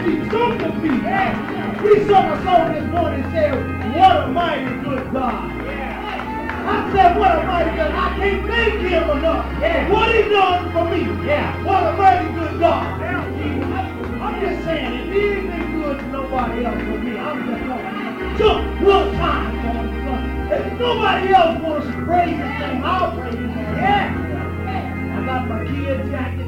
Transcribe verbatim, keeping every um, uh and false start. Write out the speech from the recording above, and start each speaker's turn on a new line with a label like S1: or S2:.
S1: he took of me. We sung a song this morning and said, what a mighty good God. I said, what a mighty good God. I can't thank him enough. Yeah. What he done for me. Yeah. What a mighty good God. I'm just saying, if he ain't been good to nobody else but me, I'm just going to jump one time for him. If nobody else wants to praise his name, I'll praise his name. Yeah. I got my kid jacket